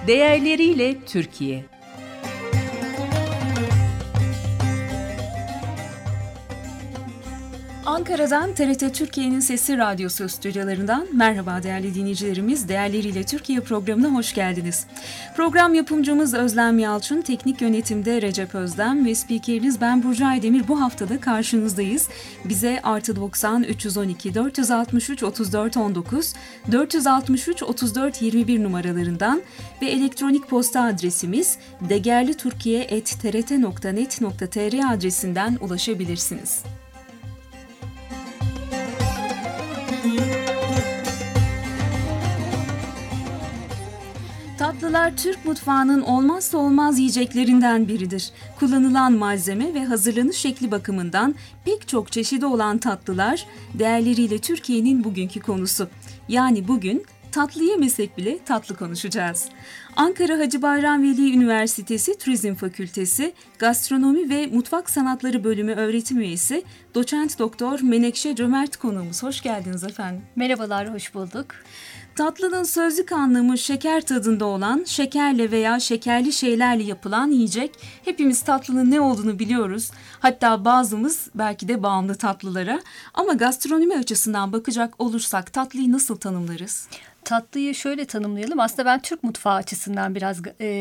Değerleriyle Türkiye. Ankara'dan TRT Türkiye'nin Sesi Radyosu stüdyolarından merhaba değerli dinleyicilerimiz. Değerleriyle Türkiye programına hoş geldiniz. Program yapımcımız Özlem Yalçın, teknik yönetimde Recep Özdem ve spikeriniz ben Burcu Aydemir. Bu haftada karşınızdayız. Bize +90 312 463 34 19 463 34 21 numaralarından ve elektronik posta adresimiz degerliturkiye@trt.net.tr adresinden ulaşabilirsiniz. Tatlılar Türk mutfağının olmazsa olmaz yiyeceklerinden biridir. Kullanılan malzeme ve hazırlanış şekli bakımından pek çok çeşidi olan tatlılar değerleriyle Türkiye'nin bugünkü konusu. Yani bugün tatlı yemesek bile tatlı konuşacağız. Ankara Hacı Bayram Veli Üniversitesi Turizm Fakültesi Gastronomi ve Mutfak Sanatları Bölümü öğretim üyesi Doçent Doktor Menekşe Cömert konuğumuz. Hoş geldiniz efendim. Merhabalar, hoş bulduk. Tatlının sözlük anlamı şeker tadında olan, şekerle veya şekerli şeylerle yapılan yiyecek. Hepimiz tatlının ne olduğunu biliyoruz. Hatta bazımız belki de bağımlı tatlılara. Ama gastronomi açısından bakacak olursak tatlıyı nasıl tanımlarız? Tatlıyı şöyle tanımlayalım. Aslında ben Türk mutfağı açısından biraz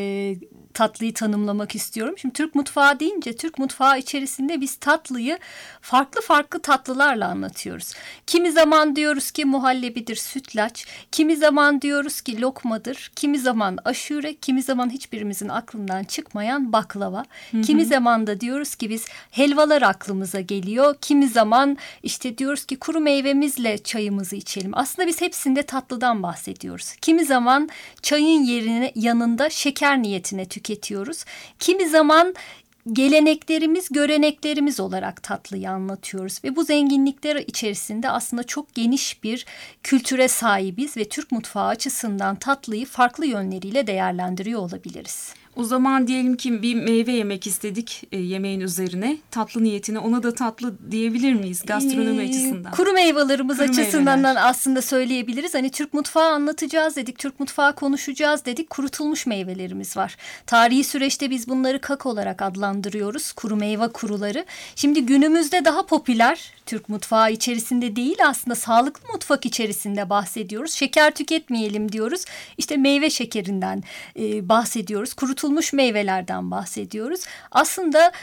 tatlıyı tanımlamak istiyorum. Şimdi Türk mutfağı deyince Türk mutfağı içerisinde biz tatlıyı farklı tatlılarla anlatıyoruz. Kimi zaman diyoruz ki muhallebidir, sütlaç. Kimi zaman diyoruz ki lokmadır. Kimi zaman aşure, kimi zaman hiçbirimizin aklından çıkmayan baklava. Kimi zaman da diyoruz ki biz helvalar aklımıza geliyor. Kimi zaman işte diyoruz ki kuru meyvemizle çayımızı içelim. Aslında biz hepsinde tatlıdan bahsediyoruz. Kimi zaman çayın yanında şeker niyetine tüketiyoruz. Kimi zaman geleneklerimiz, göreneklerimiz olarak tatlıyı anlatıyoruz ve bu zenginlikler içerisinde aslında çok geniş bir kültüre sahibiz ve Türk mutfağı açısından tatlıyı farklı yönleriyle değerlendiriyor olabiliriz. O zaman diyelim ki bir meyve yemek istedik yemeğin üzerine. Tatlı niyetine ona da tatlı diyebilir miyiz gastronomi açısından? Kuru meyvelerimiz açısından aslında söyleyebiliriz. Hani Türk mutfağı anlatacağız dedik, Türk mutfağı konuşacağız dedik. Kurutulmuş meyvelerimiz var. Tarihi süreçte biz bunları kak olarak adlandırıyoruz. Kuru meyve kuruları. Şimdi günümüzde daha popüler Türk mutfağı içerisinde değil aslında sağlıklı mutfak içerisinde bahsediyoruz. Şeker tüketmeyelim diyoruz. İşte meyve şekerinden bahsediyoruz. Kurutulmuş meyvelerden bahsediyoruz. Aslında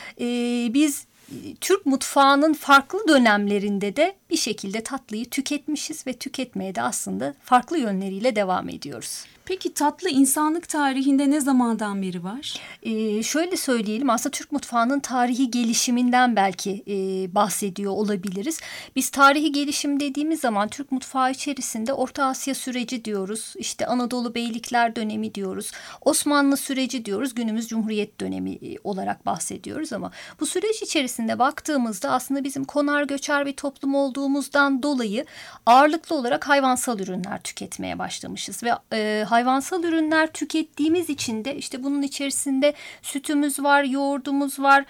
biz Türk mutfağının farklı dönemlerinde de bir şekilde tatlıyı tüketmişiz ve tüketmeye de aslında farklı yönleriyle devam ediyoruz. Peki tatlı insanlık tarihinde ne zamandan beri var? Şöyle söyleyelim aslında Türk mutfağının tarihi gelişiminden belki bahsediyor olabiliriz. Biz tarihi gelişim dediğimiz zaman Türk mutfağı içerisinde Orta Asya süreci diyoruz. İşte Anadolu Beylikler dönemi diyoruz. Osmanlı süreci diyoruz. Günümüz Cumhuriyet dönemi olarak bahsediyoruz ama bu süreç içerisinde baktığımızda aslında bizim konar göçer bir toplum olduğumuzdan dolayı ağırlıklı olarak hayvansal ürünler tüketmeye başlamışız ve hayvansal ürünler tükettiğimiz için de işte bunun içerisinde sütümüz var, yoğurdumuz var,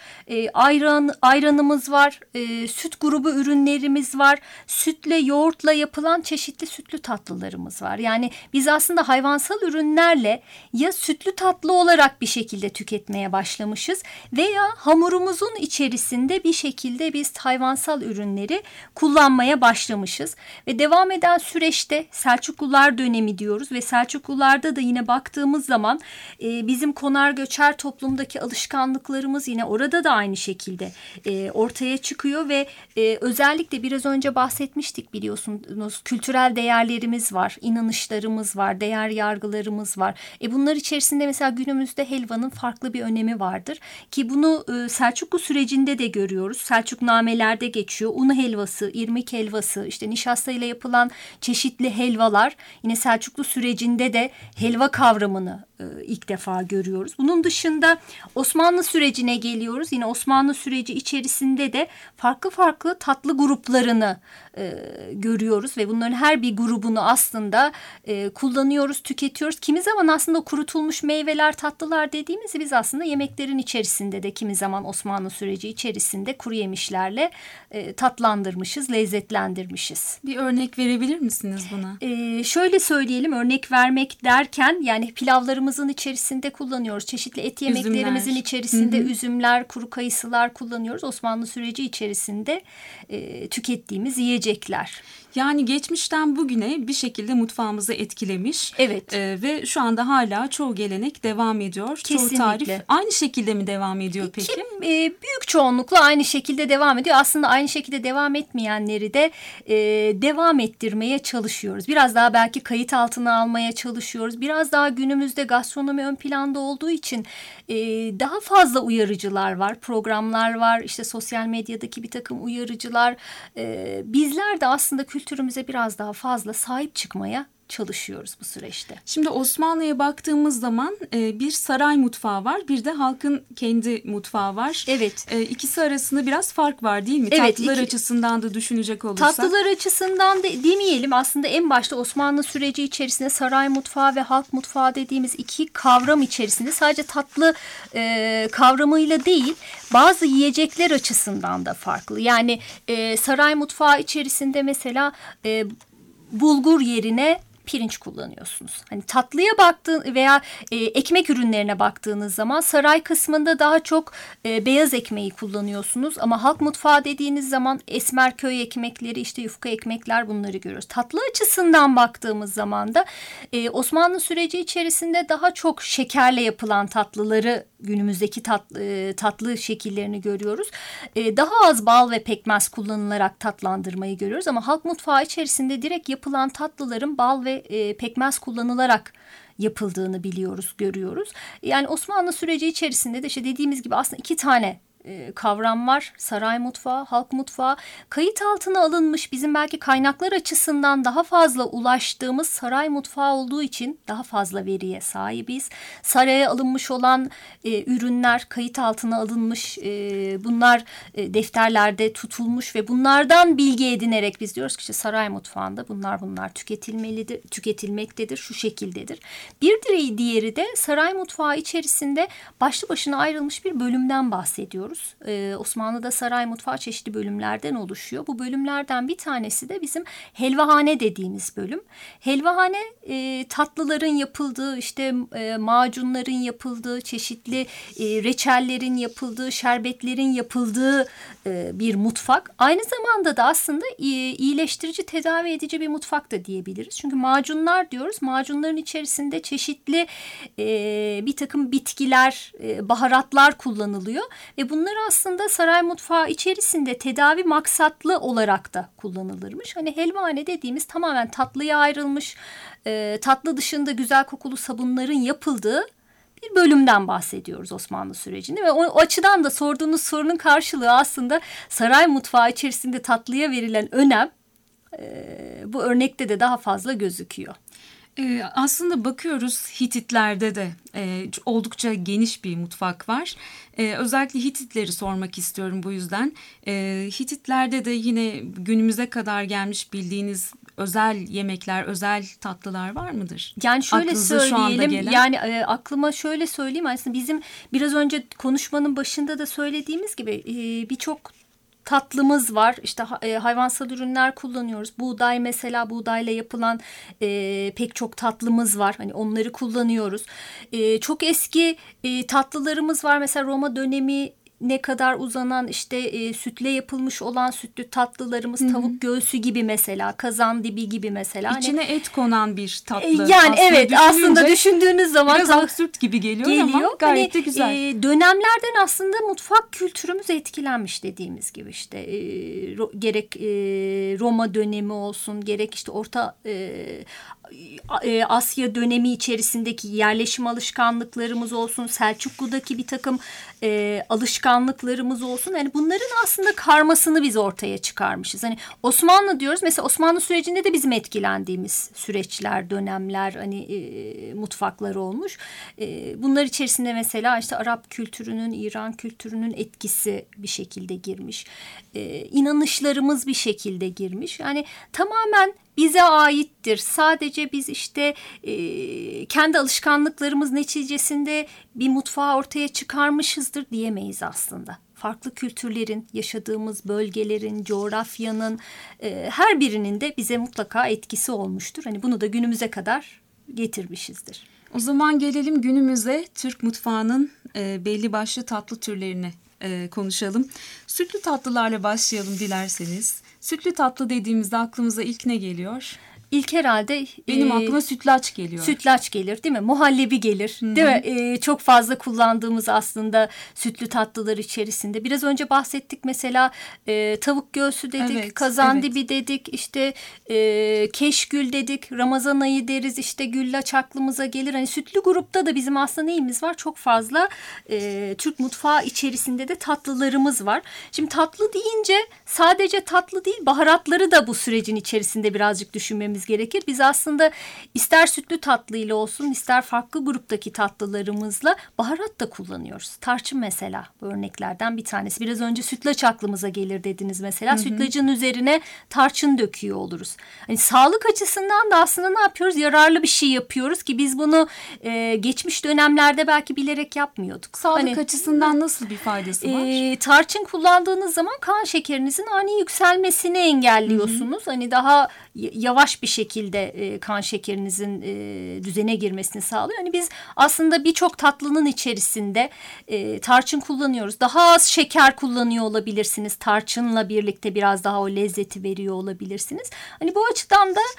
ayranımız var, süt grubu ürünlerimiz var, sütle yoğurtla yapılan çeşitli sütlü tatlılarımız var. Yani biz aslında hayvansal ürünlerle ya sütlü tatlı olarak bir şekilde tüketmeye başlamışız veya hamurumuzun içerisinde bir şekilde biz hayvansal ürünleri kullanmaya başlamışız. Ve devam eden süreçte Selçuklular dönemi diyoruz ve Selçuklularda da yine baktığımız zaman bizim konar göçer toplumdaki alışkanlıklarımız yine orada da aynı şekilde ortaya çıkıyor ve özellikle biraz önce bahsetmiştik biliyorsunuz kültürel değerlerimiz var, inanışlarımız var, değer yargılarımız var. Bunlar içerisinde mesela günümüzde helvanın farklı bir önemi vardır ki bunu Selçuklu sürecinde de görüyoruz. Selçuknamelerde geçiyor. Un helvası, irmik helvası, işte nişastayla yapılan çeşitli helvalar yine Selçuklu sürecinde de helva kavramını ilk defa görüyoruz. Bunun dışında Osmanlı sürecine geliyoruz. Yine Osmanlı süreci içerisinde de farklı tatlı gruplarını görüyoruz ve bunların her bir grubunu aslında kullanıyoruz, tüketiyoruz. Kimi zaman aslında kurutulmuş meyveler, tatlılar dediğimizi biz aslında yemeklerin içerisinde de kimi zaman Osmanlı süreci içerisinde kuru yemişlerle tatlandırmışız, lezzetlendirmişiz. Bir örnek verebilir misiniz buna? Şöyle söyleyelim, örnek vermek derken yani pilavlarımız tatlılarımızın içerisinde kullanıyoruz. Çeşitli et yemeklerimizin içerisinde üzümler, kuru kayısılar kullanıyoruz. Osmanlı süreci içerisinde tükettiğimiz yiyecekler. Yani geçmişten bugüne bir şekilde mutfağımızı etkilemiş. Evet. Ve şu anda hala çoğu gelenek devam ediyor. Kesinlikle. Çoğu tarif aynı şekilde mi devam ediyor peki? Büyük çoğunlukla aynı şekilde devam ediyor. Aslında aynı şekilde devam etmeyenleri de devam ettirmeye çalışıyoruz. Biraz daha belki kayıt altına almaya çalışıyoruz. Biraz daha günümüzde gastronomi ön planda olduğu için daha fazla uyarıcılar var, programlar var. İşte sosyal medyadaki bir takım uyarıcılar. Bizler de aslında kültürümüze biraz daha fazla sahip çıkmaya çalışıyoruz bu süreçte. Şimdi Osmanlı'ya baktığımız zaman bir saray mutfağı var, bir de halkın kendi mutfağı var. Evet. İkisi arasında biraz fark var değil mi? Evet, Tatlılar açısından da düşünecek olursak. Tatlılar açısından demeyelim. Aslında en başta Osmanlı süreci içerisinde saray mutfağı ve halk mutfağı dediğimiz iki kavram içerisinde sadece tatlı kavramıyla değil, bazı yiyecekler açısından da farklı. Yani saray mutfağı içerisinde mesela bulgur yerine pirinç kullanıyorsunuz. Hani tatlıya baktığın veya ekmek ürünlerine baktığınız zaman saray kısmında daha çok beyaz ekmeği kullanıyorsunuz. Ama halk mutfağı dediğiniz zaman esmer köy ekmekleri, işte yufka ekmekler, bunları görüyoruz. Tatlı açısından baktığımız zaman da Osmanlı süreci içerisinde daha çok şekerle yapılan tatlıları, günümüzdeki tatlı şekillerini görüyoruz. Daha az bal ve pekmez kullanılarak tatlandırmayı görüyoruz. Ama halk mutfağı içerisinde direkt yapılan tatlıların bal ve pekmez kullanılarak yapıldığını biliyoruz, görüyoruz. Yani Osmanlı süreci içerisinde de işte dediğimiz gibi aslında iki tane kavram var. Saray mutfağı, halk mutfağı. Kayıt altına alınmış, bizim belki kaynaklar açısından daha fazla ulaştığımız saray mutfağı olduğu için daha fazla veriye sahibiz. Saraya alınmış olan ürünler kayıt altına alınmış. Bunlar defterlerde tutulmuş ve bunlardan bilgi edinerek biz diyoruz ki işte saray mutfağında bunlar tüketilmelidir, tüketilmektedir, şu şekildedir. Bir diğeri de saray mutfağı içerisinde başlı başına ayrılmış bir bölümden bahsediyoruz. Osmanlı'da saray mutfağı çeşitli bölümlerden oluşuyor. Bu bölümlerden bir tanesi de bizim helvahane dediğimiz bölüm. Helvahane tatlıların yapıldığı, işte macunların yapıldığı, çeşitli reçellerin yapıldığı, şerbetlerin yapıldığı bir mutfak. Aynı zamanda da aslında iyileştirici, tedavi edici bir mutfak da diyebiliriz. Çünkü macunlar diyoruz. Macunların içerisinde çeşitli bir takım bitkiler, baharatlar kullanılıyor ve bunlar aslında saray mutfağı içerisinde tedavi maksatlı olarak da kullanılırmış. Hani helvahane dediğimiz tamamen tatlıya ayrılmış, tatlı dışında güzel kokulu sabunların yapıldığı bir bölümden bahsediyoruz Osmanlı sürecinde. Ve o açıdan da sorduğunuz sorunun karşılığı aslında saray mutfağı içerisinde tatlıya verilen önem bu örnekte de daha fazla gözüküyor. Aslında bakıyoruz Hititlerde de oldukça geniş bir mutfak var. Özellikle Hititleri sormak istiyorum bu yüzden. Hititlerde de yine günümüze kadar gelmiş bildiğiniz özel yemekler, özel tatlılar var mıdır? Yani şöyle söyleyelim, yani aklıma şöyle söyleyeyim, aslında bizim biraz önce konuşmanın başında da söylediğimiz gibi birçok tatlımız var. İşte hayvansal ürünler kullanıyoruz. Buğday, mesela buğdayla yapılan pek çok tatlımız var. Hani onları kullanıyoruz. Çok eski tatlılarımız var. Mesela Roma dönemi ne kadar uzanan işte sütle yapılmış olan sütlü tatlılarımız, tavuk göğsü gibi mesela, kazan dibi gibi mesela. İçine et konan bir tatlı. Yani aslında evet, aslında düşündüğünüz zaman biraz absürt gibi geliyor ama gayet de güzel. Dönemlerden aslında mutfak kültürümüz etkilenmiş dediğimiz gibi işte gerek Roma dönemi olsun, gerek işte Orta Asya dönemi içerisindeki yerleşim alışkanlıklarımız olsun, Selçuklu'daki bir takım alışkanlıklarımız olsun. Yani bunların aslında karmasını biz ortaya çıkarmışız. Hani Osmanlı diyoruz. Mesela Osmanlı sürecinde de bizim etkilendiğimiz süreçler, dönemler, hani mutfaklar olmuş. Bunlar içerisinde mesela işte Arap kültürünün, İran kültürünün etkisi bir şekilde girmiş. İnanışlarımız bir şekilde girmiş. Yani tamamen bize aittir. Sadece biz işte kendi alışkanlıklarımız neticesinde bir mutfağı ortaya çıkarmışızdır diyemeyiz aslında. Farklı kültürlerin, yaşadığımız bölgelerin, coğrafyanın her birinin de bize mutlaka etkisi olmuştur. Hani bunu da günümüze kadar getirmişizdir. O zaman gelelim günümüze, Türk mutfağının belli başlı tatlı türlerini konuşalım. Sütlü tatlılarla başlayalım dilerseniz. Sütlü tatlı dediğimizde aklımıza ilk ne geliyor? İlk herhalde benim aklıma sütlaç geliyor. Sütlaç gelir değil mi? Muhallebi gelir. Hı-hı. Değil mi? Çok fazla kullandığımız aslında sütlü tatlılar içerisinde. Biraz önce bahsettik mesela tavuk göğsü dedik, evet, kazandibi dedik, işte keşgül dedik, Ramazan ayı deriz, işte güllaç aklımıza gelir. Hani sütlü grupta da bizim aslında neyimiz var? Çok fazla Türk mutfağı içerisinde de tatlılarımız var. Şimdi tatlı deyince sadece tatlı değil, baharatları da bu sürecin içerisinde birazcık düşünmemiz gerekir. Biz aslında ister sütlü tatlıyla olsun, ister farklı gruptaki tatlılarımızla baharat da kullanıyoruz. Tarçın mesela bu örneklerden bir tanesi. Biraz önce sütlaç aklımıza gelir dediniz mesela. Hı-hı. Sütlacın üzerine tarçın döküyor oluruz. Hani sağlık açısından da aslında ne yapıyoruz? Yararlı bir şey yapıyoruz ki biz bunu geçmiş dönemlerde belki bilerek yapmıyorduk. Sağlık açısından nasıl bir faydası var? Tarçın kullandığınız zaman kan şekerinizin ani yükselmesini engelliyorsunuz. Hı-hı. Hani daha yavaş bir şekilde kan şekerinizin düzene girmesini sağlıyor. Yani biz aslında birçok tatlının içerisinde tarçın kullanıyoruz. Daha az şeker kullanıyor olabilirsiniz. Tarçınla birlikte biraz daha o lezzeti veriyor olabilirsiniz. Hani bu açıdan da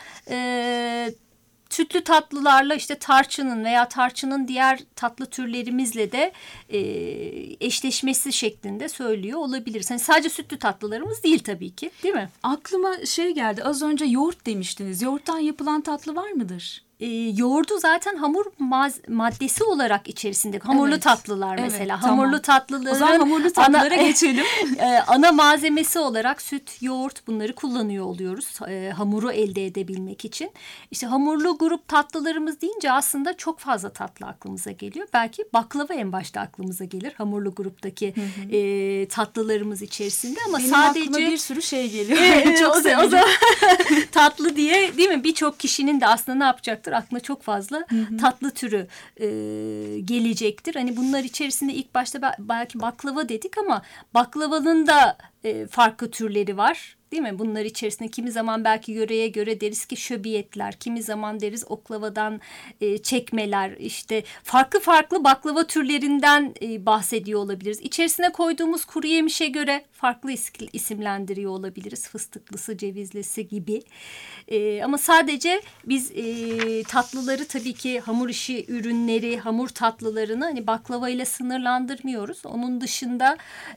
sütlü tatlılarla işte tarçının veya tarçının diğer tatlı türlerimizle de eşleşmesi şeklinde söylüyor olabiliriz. Yani sadece sütlü tatlılarımız değil tabii ki, değil mi? Aklıma şey geldi, az önce yoğurt demiştiniz. Yoğurttan yapılan tatlı var mıdır? Yoğurdu zaten hamur maddesi olarak içerisinde. Hamurlu evet, tatlılar mesela. Evet, hamurlu tatlıların. O zaman hamurlu tatlılara geçelim. Ana malzemesi olarak süt, yoğurt bunları kullanıyor oluyoruz. Hamuru elde edebilmek için. İşte hamurlu grup tatlılarımız deyince aslında çok fazla tatlı aklımıza geliyor. Belki baklava en başta aklımıza gelir. Hamurlu gruptaki tatlılarımız içerisinde. Ama benim sadece aklıma bir sürü şey geliyor. Çok o zaman tatlı diye değil mi? Birçok kişinin de aslında ne yapacaktır? Aklına çok fazla tatlı türü gelecektir. Hani bunlar içerisinde ilk başta belki baklava dedik ama baklavanın da farklı türleri var. Değil mi? Bunlar içerisinde kimi zaman belki yöreye göre deriz ki şöbiyetler, kimi zaman deriz oklavadan çekmeler, işte farklı farklı baklava türlerinden bahsediyor olabiliriz. İçerisine koyduğumuz kuru yemişe göre farklı isimlendiriyor olabiliriz. Fıstıklısı, cevizlisi gibi. Ama sadece biz tatlıları tabii ki hamur işi ürünleri, hamur tatlılarını hani baklava ile sınırlandırmıyoruz. Onun dışında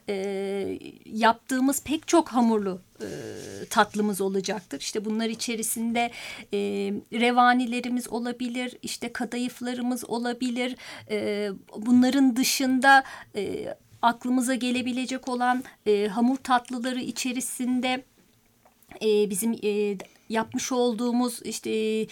yaptığımız pek çok hamurlu tatlımız olacaktır. İşte bunlar içerisinde revanilerimiz olabilir, işte kadayıflarımız olabilir. Bunların dışında aklımıza gelebilecek olan hamur tatlıları içerisinde bizim yapmış olduğumuz işte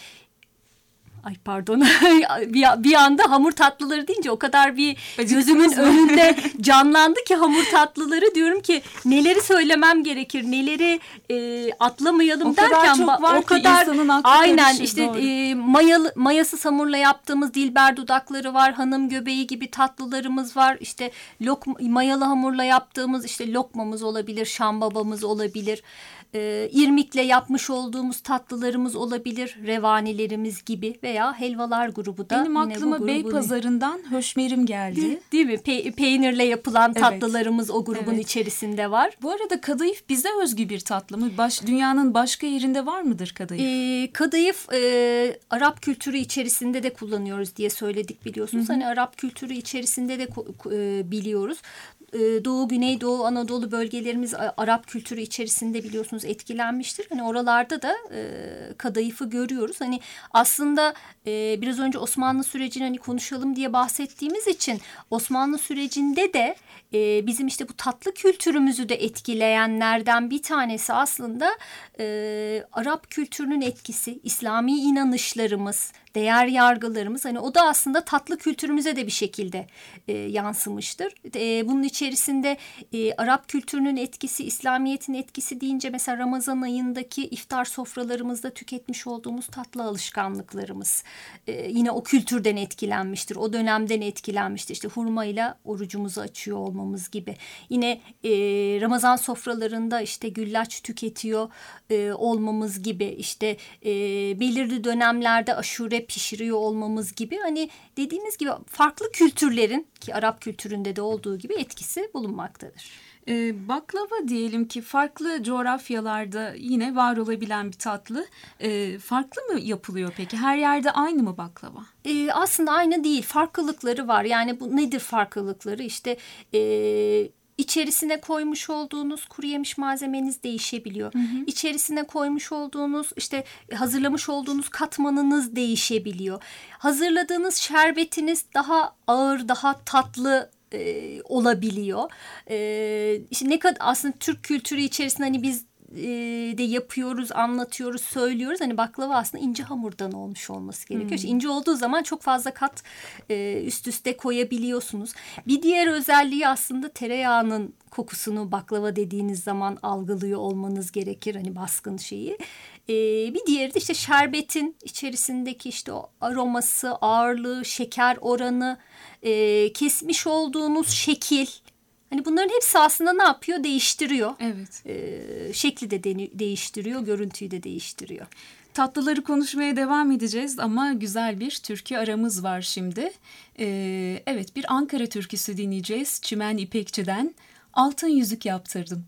bir anda hamur tatlıları deyince o kadar bir gözümün önünde canlandı ki hamur tatlıları, diyorum ki neleri söylemem gerekir, neleri atlamayalım o derken kadar çok var o kadar aynen karışır, işte mayasız hamurla yaptığımız dilber dudakları var, hanım göbeği gibi tatlılarımız var, işte mayalı hamurla yaptığımız işte lokmamız olabilir, şambabamız olabilir. İrmikle yapmış olduğumuz tatlılarımız olabilir, revanilerimiz gibi veya helvalar grubu da. Benim aklıma Beypazarı'ndan höşmerim geldi. Değil mi? Peynirle yapılan tatlılarımız o grubun içerisinde var. Bu arada kadayıf bize özgü bir tatlı mı? Dünyanın başka yerinde var mıdır kadayıf? Kadayıf Arap kültürü içerisinde de kullanıyoruz diye söyledik biliyorsunuz. Hani Arap kültürü içerisinde de biliyoruz. Doğu, Güneydoğu, Anadolu bölgelerimiz Arap kültürü içerisinde biliyorsunuz etkilenmiştir. Hani oralarda da kadayıfı görüyoruz. Hani aslında biraz önce Osmanlı sürecini hani konuşalım diye bahsettiğimiz için Osmanlı sürecinde de bizim işte bu tatlı kültürümüzü de etkileyenlerden bir tanesi aslında Arap kültürünün etkisi, İslami inanışlarımız, değer yargılarımız, hani o da aslında tatlı kültürümüze de bir şekilde yansımıştır. Bunun için içerisinde Arap kültürünün etkisi, İslamiyet'in etkisi deyince mesela Ramazan ayındaki iftar sofralarımızda tüketmiş olduğumuz tatlı alışkanlıklarımız yine o kültürden etkilenmiştir. O dönemden etkilenmiştir. İşte hurmayla orucumuzu açıyor olmamız gibi. Yine Ramazan sofralarında işte güllaç tüketiyor olmamız gibi, işte belirli dönemlerde aşure pişiriyor olmamız gibi, hani dediğimiz gibi farklı kültürlerin, ki Arap kültüründe de olduğu gibi, etkisi bulunmaktadır. Baklava diyelim ki farklı coğrafyalarda yine var olabilen bir tatlı. Farklı mı yapılıyor peki? Her yerde aynı mı baklava? Aslında aynı değil. Farklılıkları var. Yani bu nedir farklılıkları? İşte İçerisine koymuş olduğunuz kuru yemiş malzemeniz değişebiliyor. Hı hı. İçerisine koymuş olduğunuz, işte hazırlamış olduğunuz katmanınız değişebiliyor. Hazırladığınız şerbetiniz daha ağır, daha tatlı olabiliyor. İşte ne kadar aslında Türk kültürü içerisinde hani biz de yapıyoruz, anlatıyoruz, söylüyoruz. Hani baklava aslında ince hamurdan olmuş olması gerekiyor. İşte ince olduğu zaman çok fazla kat üst üste koyabiliyorsunuz. Bir diğer özelliği aslında tereyağının kokusunu baklava dediğiniz zaman algılıyor olmanız gerekir. Hani baskın şeyi. Bir diğeri de işte şerbetin içerisindeki işte o aroması, ağırlığı, şeker oranı, kesmiş olduğunuz şekil. Hani bunların hepsi aslında ne yapıyor? Değiştiriyor. Evet. Şekli de değiştiriyor, görüntüyü de değiştiriyor. Tatlıları konuşmaya devam edeceğiz ama güzel bir türkü aramız var şimdi. Evet, bir Ankara türküsü dinleyeceğiz. Çimen İpekçi'den Altın Yüzük Yaptırdım.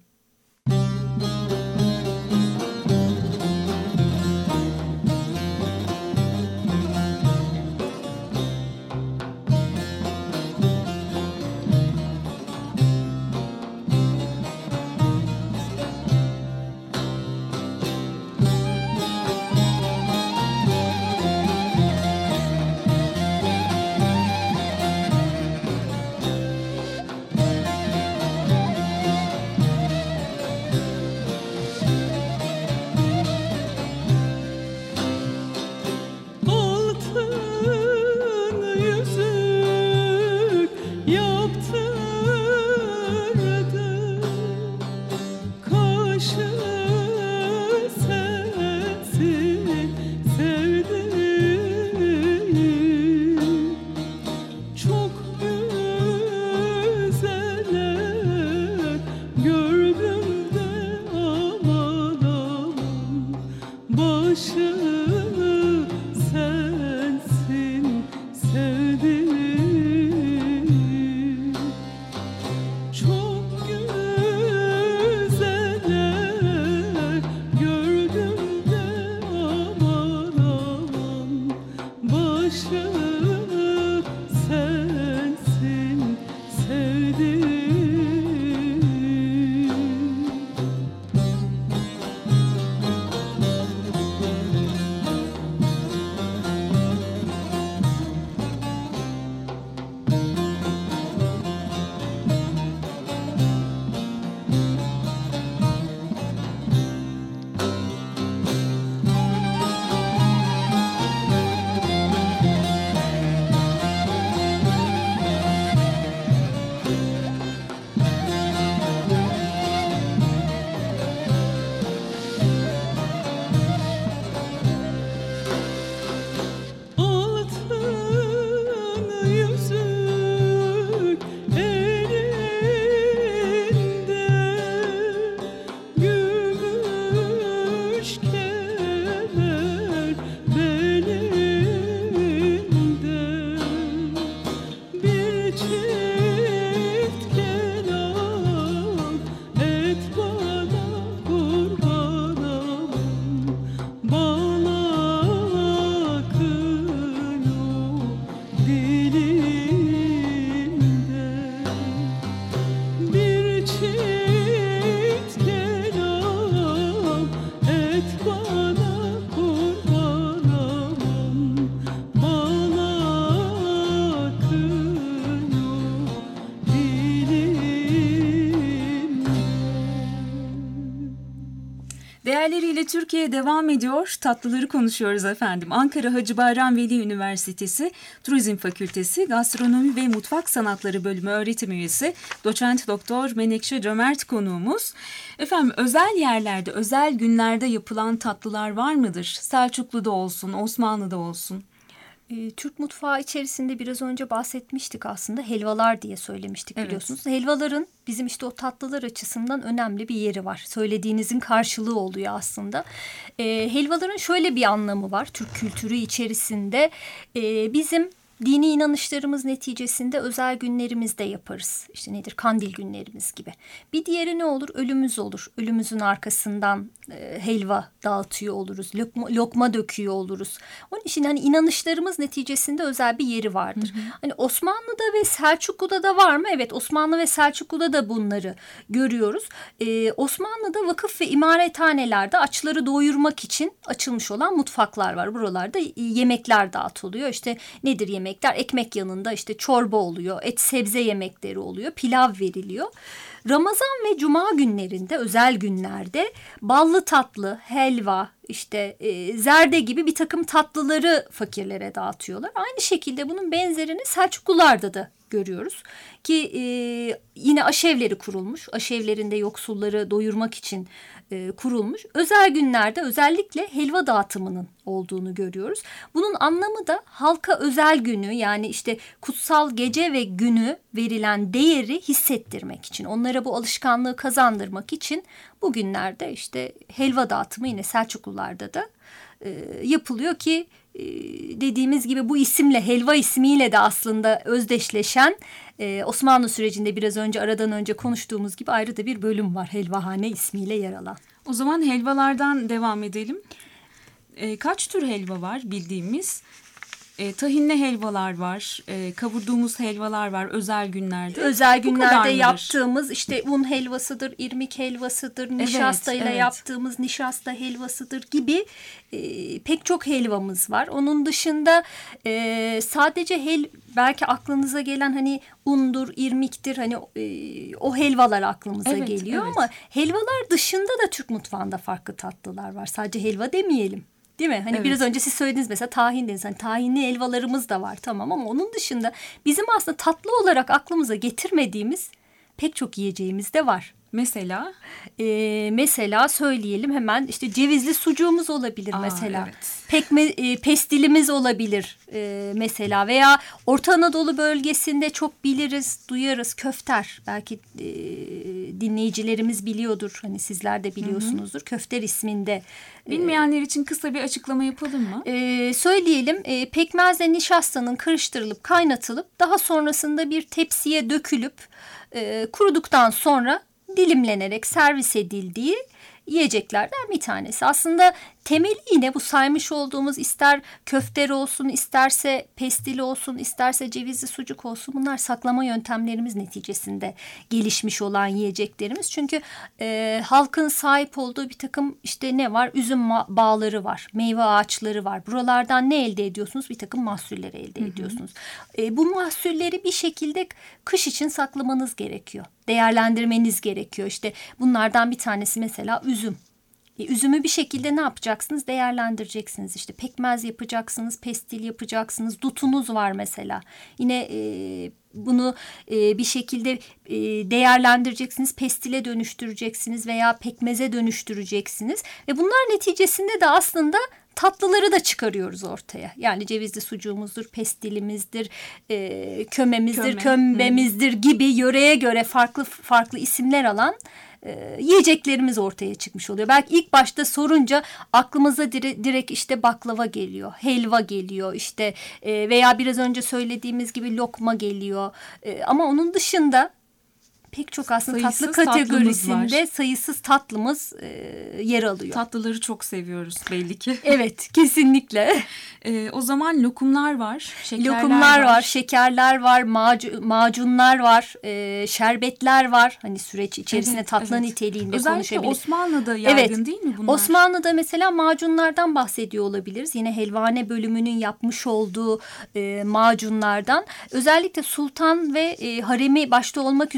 Değerleriyle Türkiye devam ediyor. Tatlıları konuşuyoruz efendim. Ankara Hacı Bayram Veli Üniversitesi Turizm Fakültesi Gastronomi ve Mutfak Sanatları Bölümü öğretim üyesi Doçent Doktor Menekşe Cömert konuğumuz. Efendim, özel yerlerde, özel günlerde yapılan tatlılar var mıdır? Selçuklu'da olsun, Osmanlı'da olsun. Türk mutfağı içerisinde biraz önce bahsetmiştik aslında, helvalar diye söylemiştik, Evet. biliyorsunuz. Helvaların bizim işte o tatlılar açısından önemli bir yeri var. Söylediğinizin karşılığı oluyor aslında. Helvaların şöyle bir anlamı var Türk kültürü içerisinde. Bizim dini inanışlarımız neticesinde özel günlerimizde yaparız. İşte nedir? Kandil günlerimiz gibi. Bir diğeri ne olur? Ölümüz olur. Ölümüzün arkasından helva dağıtıyor oluruz. Lokma döküyor oluruz. Onun için hani inanışlarımız neticesinde özel bir yeri vardır. Hı hı. Hani Osmanlı'da ve Selçuklu'da da var mı? Evet, Osmanlı ve Selçuklu'da da bunları görüyoruz. Osmanlı'da vakıf ve imarethanelerde açları doyurmak için açılmış olan mutfaklar var. Buralarda yemekler dağıtılıyor. İşte nedir yemekler? Ekmek yanında işte çorba oluyor, et sebze yemekleri oluyor, pilav veriliyor. Ramazan ve Cuma günlerinde, özel günlerde ballı tatlı, helva, işte zerde gibi bir takım tatlıları fakirlere dağıtıyorlar. Aynı şekilde bunun benzerini Selçuklularda da görüyoruz ki yine aşevleri kurulmuş. Aşevlerinde yoksulları doyurmak için kurulmuş. Özel günlerde özellikle helva dağıtımının olduğunu görüyoruz. Bunun anlamı da halka özel günü, yani işte kutsal gece ve günü verilen değeri hissettirmek için, onlara bu alışkanlığı kazandırmak için bugünlerde işte helva dağıtımı yine Selçuklularda da yapılıyor ki dediğimiz gibi bu isimle, helva ismiyle de aslında özdeşleşen Osmanlı sürecinde biraz önce aradan önce konuştuğumuz gibi ayrı da bir bölüm var, helvahane ismiyle yer alan. O zaman helvalardan devam edelim. Kaç tür helva var bildiğimiz? Tahinli helvalar var, kavurduğumuz helvalar var özel günlerde. Özel günlerde yaptığımız işte un helvasıdır, irmik helvasıdır, nişastayla yaptığımız nişasta helvasıdır gibi pek çok helvamız var. Onun dışında sadece belki aklınıza gelen hani undur, irmiktir, hani o helvalar aklımıza geliyor ama helvalar dışında da Türk mutfağında farklı tatlılar var. Sadece helva demeyelim. Değil mi? Hani biraz önce siz söylediniz mesela tahin dediniz. Hani tahinli helvalarımız da var, tamam, ama onun dışında bizim aslında tatlı olarak aklımıza getirmediğimiz pek çok yiyeceğimiz de var. Mesela? Mesela söyleyelim hemen, işte cevizli sucuğumuz olabilir mesela. Evet. Pestilimiz olabilir mesela, veya Orta Anadolu bölgesinde çok biliriz, duyarız, köfter. Belki dinleyicilerimiz biliyordur, hani sizler de biliyorsunuzdur. Hı hı. Köfter isminde. Bilmeyenler için kısa bir açıklama yapalım mı? Söyleyelim, pekmezle nişastanın karıştırılıp kaynatılıp daha sonrasında bir tepsiye dökülüp kuruduktan sonra dilimlenerek servis edildiği yiyeceklerden bir tanesi. Aslında temeli yine bu saymış olduğumuz, ister köfter olsun, isterse pestil olsun, isterse cevizli sucuk olsun, bunlar saklama yöntemlerimiz neticesinde gelişmiş olan yiyeceklerimiz. Çünkü halkın sahip olduğu bir takım işte ne var? Üzüm bağları var, meyve ağaçları var. Buralardan ne elde ediyorsunuz? Bir takım mahsulleri elde ediyorsunuz. Bu mahsulleri bir şekilde kış için saklamanız gerekiyor. Değerlendirmeniz gerekiyor. İşte bunlardan bir tanesi mesela üzüm. Üzümü bir şekilde ne yapacaksınız? Değerlendireceksiniz. İşte pekmez yapacaksınız, pestil yapacaksınız, dutunuz var mesela. Yine bunu bir şekilde değerlendireceksiniz, pestile dönüştüreceksiniz veya pekmeze dönüştüreceksiniz. Ve bunlar neticesinde de aslında tatlıları da çıkarıyoruz ortaya. Yani cevizli sucuğumuzdur, pestilimizdir, kömemizdir, kömbemizdir gibi yöreye göre farklı farklı isimler alan yiyeceklerimiz ortaya çıkmış oluyor. Belki ilk başta sorunca aklımıza direkt işte baklava geliyor, helva geliyor, işte veya biraz önce söylediğimiz gibi lokma geliyor. Ama onun dışında pek çok aslında tatlı kategorisinde sayısız tatlımız yer alıyor. Tatlıları çok seviyoruz belli ki. Evet, kesinlikle. O zaman lokumlar var, lokumlar var, şekerler var, macunlar var, şerbetler var. Hani süreç içerisinde tatlı niteliğinde konuşabiliriz. Özellikle Osmanlı'da yaygın değil mi bunlar? Osmanlı'da mesela macunlardan bahsediyor olabiliriz. Yine helvane bölümünün yapmış olduğu macunlardan. Özellikle sultan ve haremi başta olmak üzere yapılıyor.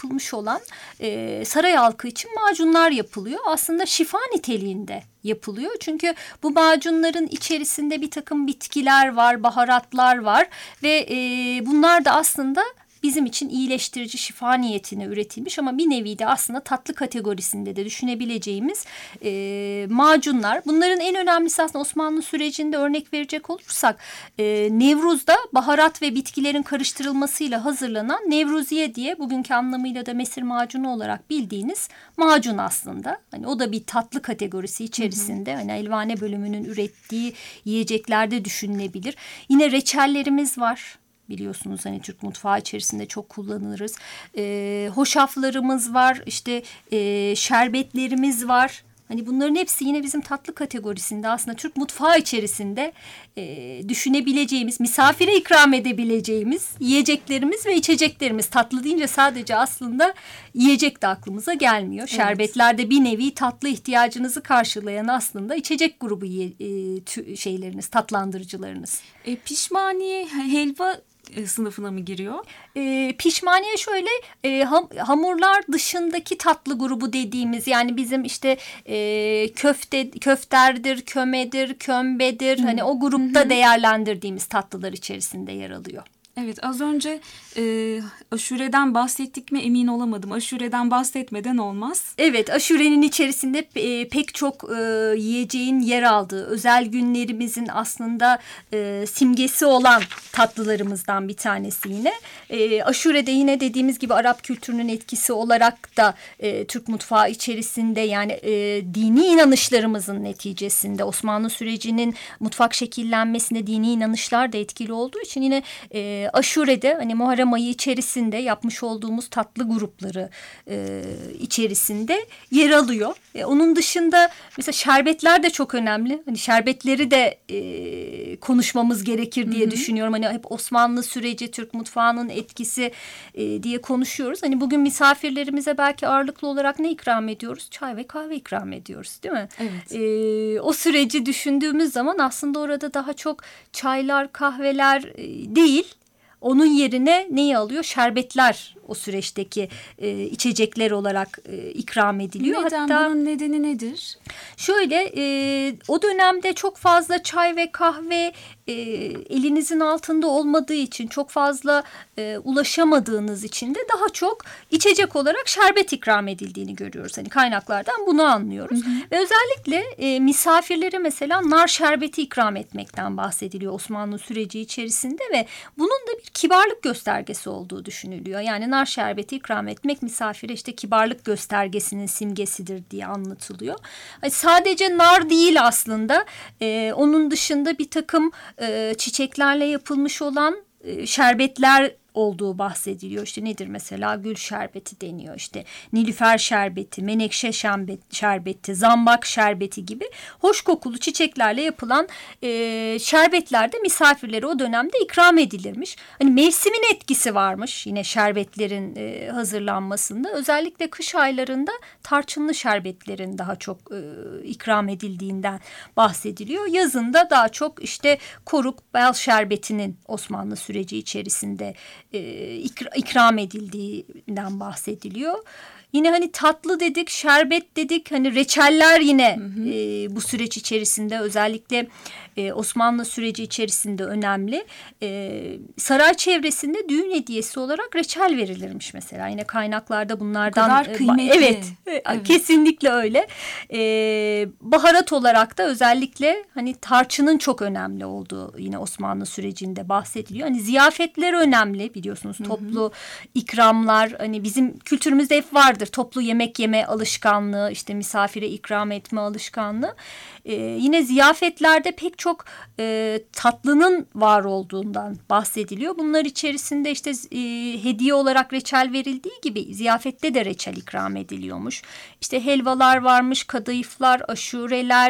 yapılmış olan saray halkı için macunlar yapılıyor. Aslında şifa niteliğinde yapılıyor. Çünkü bu macunların içerisinde bir takım bitkiler var, baharatlar var ve bunlar da aslında bizim için iyileştirici, şifa niyetine üretilmiş ama bir nevi de aslında tatlı kategorisinde de düşünebileceğimiz macunlar. Bunların en önemlisi aslında Osmanlı sürecinde örnek verecek olursak Nevruz'da baharat ve bitkilerin karıştırılmasıyla hazırlanan Nevruziye diye bugünkü anlamıyla da mesir macunu olarak bildiğiniz macun aslında. Hani o da bir tatlı kategorisi içerisinde. Hani elvane bölümünün ürettiği yiyeceklerde düşünülebilir. Yine reçellerimiz var. Biliyorsunuz hani Türk mutfağı içerisinde çok kullanırız. Hoşaflarımız var, işte şerbetlerimiz var. Hani bunların hepsi yine bizim tatlı kategorisinde aslında Türk mutfağı içerisinde düşünebileceğimiz, misafire ikram edebileceğimiz yiyeceklerimiz ve içeceklerimiz. Tatlı deyince sadece aslında yiyecek de aklımıza gelmiyor. Evet. Şerbetlerde bir nevi tatlı ihtiyacınızı karşılayan aslında içecek grubu şeyleriniz, tatlandırıcılarınız. Pişmaniye, helva sınıfına mı giriyor? Pişmaniye şöyle hamurlar dışındaki tatlı grubu dediğimiz yani bizim işte köfterdir, kömedir, kömbedir hani o grupta değerlendirdiğimiz tatlılar içerisinde yer alıyor. Evet, az önce aşureden bahsettik mi emin olamadım. Aşureden bahsetmeden olmaz. Evet, aşurenin içerisinde pek çok yiyeceğin yer aldığı, özel günlerimizin aslında simgesi olan tatlılarımızdan bir tanesi yine. Aşurede yine dediğimiz gibi Arap kültürünün etkisi olarak da Türk mutfağı içerisinde yani dini inanışlarımızın neticesinde Osmanlı sürecinin mutfak şekillenmesinde dini inanışlar da etkili olduğu için yine aşurede hani Muharrem ayı içerisinde yapmış olduğumuz tatlı grupları içerisinde yer alıyor. Onun dışında mesela şerbetler de çok önemli. Hani şerbetleri de konuşmamız gerekir diye düşünüyorum. Hani hep Osmanlı süreci, Türk mutfağının etkisi diye konuşuyoruz. Hani bugün misafirlerimize belki ağırlıklı olarak ne ikram ediyoruz? Çay ve kahve ikram ediyoruz, değil mi? Evet. O süreci düşündüğümüz zaman aslında orada daha çok çaylar, kahveler değil. Onun yerine neyi alıyor? Şerbetler o süreçteki içecekler olarak ikram ediliyor. Neden? Hatta bunun nedeni nedir? Şöyle o dönemde çok fazla çay ve kahve elinizin altında olmadığı için çok fazla ulaşamadığınız için de daha çok içecek olarak şerbet ikram edildiğini görüyoruz. Hani kaynaklardan bunu anlıyoruz. Ve özellikle misafirlere mesela nar şerbeti ikram etmekten bahsediliyor Osmanlı süreci içerisinde ve bunun da bir kibarlık göstergesi olduğu düşünülüyor. Yani nar şerbeti ikram etmek misafire işte kibarlık göstergesinin simgesidir diye anlatılıyor. Yani sadece nar değil aslında. Onun dışında bir takım çiçeklerle yapılmış olan şerbetler olduğu bahsediliyor. İşte nedir mesela? Gül şerbeti deniyor. İşte nilüfer şerbeti, menekşe şerbeti, zambak şerbeti gibi hoş kokulu çiçeklerle yapılan şerbetler de misafirlere o dönemde ikram edilirmiş. Hani mevsimin etkisi varmış yine şerbetlerin hazırlanmasında. Özellikle kış aylarında tarçınlı şerbetlerin daha çok ikram edildiğinden bahsediliyor. Yazında daha çok işte koruk, bal şerbetinin Osmanlı süreci içerisinde ikram edildiğinden bahsediliyor. Yine hani tatlı dedik, şerbet dedik, hani reçeller yine bu süreç içerisinde özellikle Osmanlı süreci içerisinde önemli. Saray çevresinde düğün hediyesi olarak reçel verilirmiş mesela. Yine kaynaklarda bunlardan. O kadar kıymetli. Evet, kesinlikle öyle. Baharat olarak da özellikle hani tarçının çok önemli olduğu yine Osmanlı sürecinde bahsediliyor. Hani ziyafetler önemli biliyorsunuz. Toplu ikramlar hani bizim kültürümüzde hep vardır. Toplu yemek yeme alışkanlığı, işte misafire ikram etme alışkanlığı. Yine ziyafetlerde pek çok tatlının var olduğundan bahsediliyor. Bunlar içerisinde işte hediye olarak reçel verildiği gibi ziyafette de reçel ikram ediliyormuş. İşte helvalar varmış, kadayıflar, aşureler,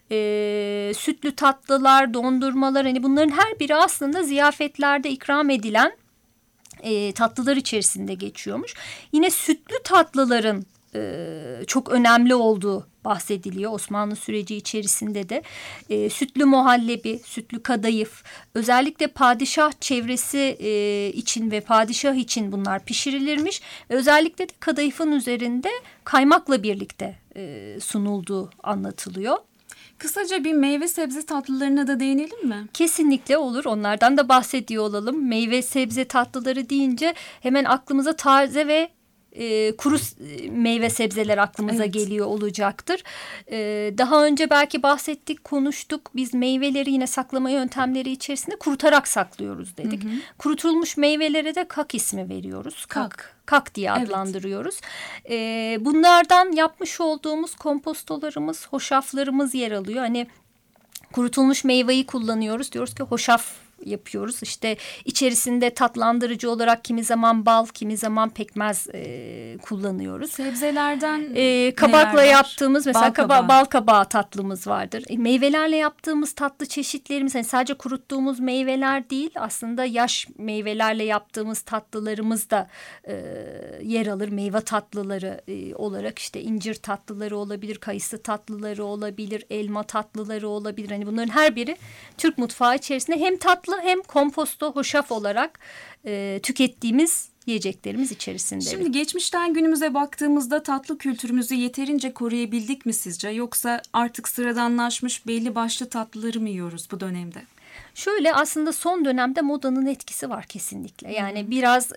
sütlü tatlılar, dondurmalar. Hani bunların her biri aslında ziyafetlerde ikram edilen tatlılar içerisinde geçiyormuş. Yine sütlü tatlıların çok önemli olduğu bahsediliyor Osmanlı süreci içerisinde de. Sütlü muhallebi, sütlü kadayıf, özellikle padişah çevresi için ve padişah için bunlar pişirilirmiş ve özellikle de kadayıfın üzerinde kaymakla birlikte sunulduğu anlatılıyor. Kısaca bir meyve sebze tatlılarına da değinelim mi? Kesinlikle olur. Onlardan da bahsediyor olalım. Meyve sebze tatlıları deyince hemen aklımıza taze ve kuru meyve sebzeler aklımıza geliyor olacaktır. Daha önce belki bahsettik, konuştuk. Biz meyveleri yine saklama yöntemleri içerisinde kurutarak saklıyoruz dedik. Kurutulmuş meyvelere de kak ismi veriyoruz. Kak diye adlandırıyoruz. Bunlardan yapmış olduğumuz kompostolarımız, hoşaflarımız yer alıyor. Hani kurutulmuş meyveyi kullanıyoruz. Diyoruz ki hoşaf yapıyoruz. İşte içerisinde tatlandırıcı olarak kimi zaman bal, kimi zaman pekmez kullanıyoruz. Sebzelerden kabakla yaptığımız mesela bal kabağı tatlımız vardır. Meyvelerle yaptığımız tatlı çeşitlerimiz, hani sadece kuruttuğumuz meyveler değil, aslında yaş meyvelerle yaptığımız tatlılarımız da yer alır. Meyve tatlıları olarak işte incir tatlıları olabilir, kayısı tatlıları olabilir, elma tatlıları olabilir. Hani bunların her biri Türk mutfağı içerisinde hem tatlı hem komposto, hoşaf olarak tükettiğimiz yiyeceklerimiz içerisinde. Şimdi geçmişten günümüze baktığımızda tatlı kültürümüzü yeterince koruyabildik mi sizce? Yoksa artık sıradanlaşmış belli başlı tatlıları mı yiyoruz bu dönemde? Şöyle, aslında son dönemde modanın etkisi var kesinlikle. Yani biraz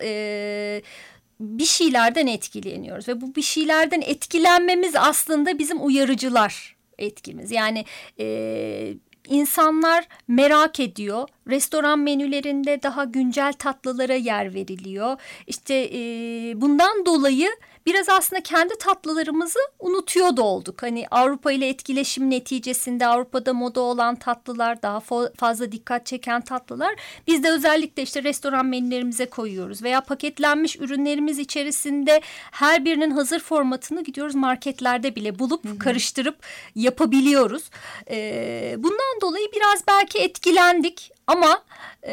bir şeylerden etkileniyoruz ve bu bir şeylerden etkilenmemiz aslında bizim uyarıcılar etkimiz. Yani İnsanlar merak ediyor. Restoran menülerinde daha güncel tatlılara yer veriliyor. İşte bundan dolayı biraz aslında kendi tatlılarımızı unutuyor da olduk. Hani Avrupa ile etkileşim neticesinde Avrupa'da moda olan tatlılar, daha fazla dikkat çeken tatlılar biz de özellikle işte restoran menülerimize koyuyoruz. Veya paketlenmiş ürünlerimiz içerisinde her birinin hazır formatını gidiyoruz marketlerde bile bulup karıştırıp yapabiliyoruz. Bundan dolayı biraz belki etkilendik ama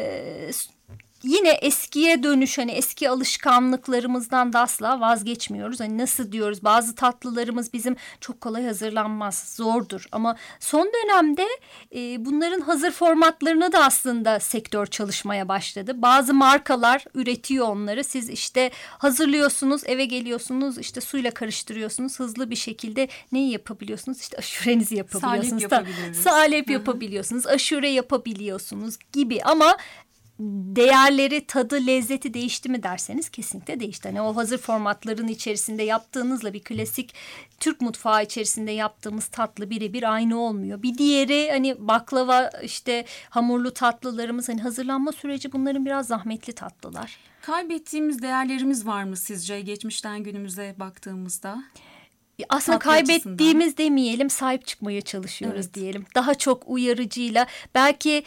yine eskiye dönüş, hani eski alışkanlıklarımızdan da asla vazgeçmiyoruz. Hani nasıl diyoruz, bazı tatlılarımız bizim çok kolay hazırlanmaz, zordur. Ama son dönemde bunların hazır formatlarına da aslında sektör çalışmaya başladı. Bazı markalar üretiyor onları. Siz işte hazırlıyorsunuz, eve geliyorsunuz, işte suyla karıştırıyorsunuz. Hızlı bir şekilde neyi yapabiliyorsunuz? İşte aşurenizi yapabiliyorsunuz. Salep yapabiliyorsunuz, aşure yapabiliyorsunuz gibi. Ama değerleri, tadı, lezzeti değişti mi derseniz kesinlikle değişti. Hani o hazır formatların içerisinde yaptığınızla bir klasik Türk mutfağı içerisinde yaptığımız tatlı birebir aynı olmuyor. Bir diğeri hani baklava, işte hamurlu tatlılarımız, hani hazırlanma süreci bunların biraz zahmetli tatlılar. Kaybettiğimiz değerlerimiz var mı sizce geçmişten günümüze baktığımızda? Aslında kaybettiğimiz demeyelim, sahip çıkmaya çalışıyoruz diyelim. Daha çok uyarıcıyla belki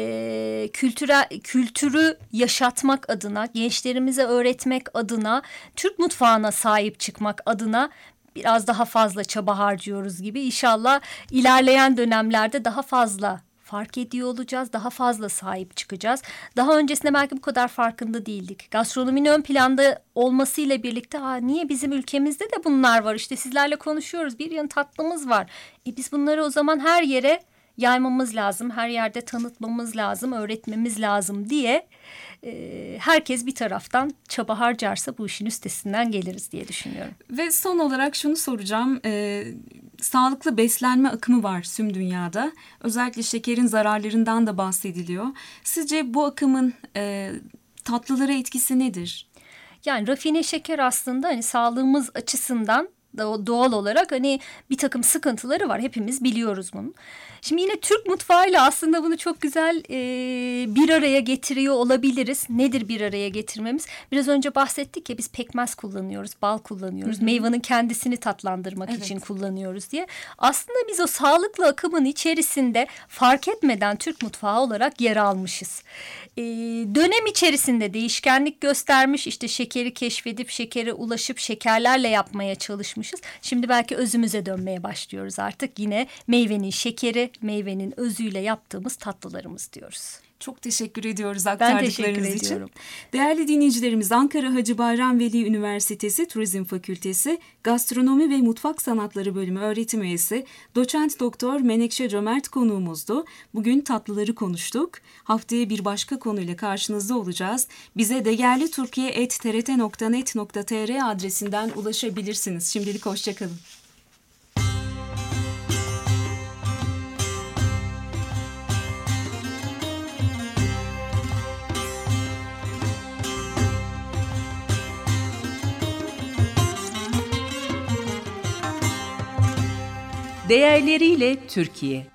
kültürü yaşatmak adına, gençlerimize öğretmek adına, Türk mutfağına sahip çıkmak adına biraz daha fazla çaba harcıyoruz gibi. İnşallah ilerleyen dönemlerde daha fazla fark ediyor olacağız. Daha fazla sahip çıkacağız. Daha öncesinde belki bu kadar farkında değildik. Gastronominin ön planda olmasıyla birlikte niye bizim ülkemizde de bunlar var? İşte sizlerle konuşuyoruz. Bir yan tatlımız var. Biz bunları o zaman her yere yaymamız lazım. Her yerde tanıtmamız lazım, öğretmemiz lazım diye herkes bir taraftan çaba harcarsa bu işin üstesinden geliriz diye düşünüyorum. Ve son olarak şunu soracağım. Sağlıklı beslenme akımı var tüm dünyada. Özellikle şekerin zararlarından da bahsediliyor. Sizce bu akımın tatlılara etkisi nedir? Yani rafine şeker aslında hani sağlığımız açısından doğal olarak hani bir takım sıkıntıları var. Hepimiz biliyoruz bunu. Şimdi yine Türk mutfağıyla aslında bunu çok güzel bir araya getiriyor olabiliriz. Nedir bir araya getirmemiz? Biraz önce bahsettik ya, biz pekmez kullanıyoruz, bal kullanıyoruz. Meyvanın kendisini tatlandırmak için kullanıyoruz diye. Aslında biz o sağlıklı akımın içerisinde fark etmeden Türk mutfağı olarak yer almışız. Dönem içerisinde değişkenlik göstermiş, işte şekeri keşfedip şekere ulaşıp şekerlerle yapmaya çalışmışız. Şimdi belki özümüze dönmeye başlıyoruz artık. Yine meyvenin şekeri, meyvenin özüyle yaptığımız tatlılarımız diyoruz. Çok teşekkür ediyoruz Ben aktardıklarınız teşekkür için. ediyorum. Değerli dinleyicilerimiz, Ankara Hacı Bayram Veli Üniversitesi Turizm Fakültesi Gastronomi ve Mutfak Sanatları Bölümü öğretim üyesi Doçent Doktor Menekşe Cömert konuğumuzdu. Bugün tatlıları konuştuk. Haftaya bir başka konuyla karşınızda olacağız. Bize degerliturkiye@trt.net.tr adresinden ulaşabilirsiniz. Şimdilik hoşçakalın. Değerleriyle Türkiye.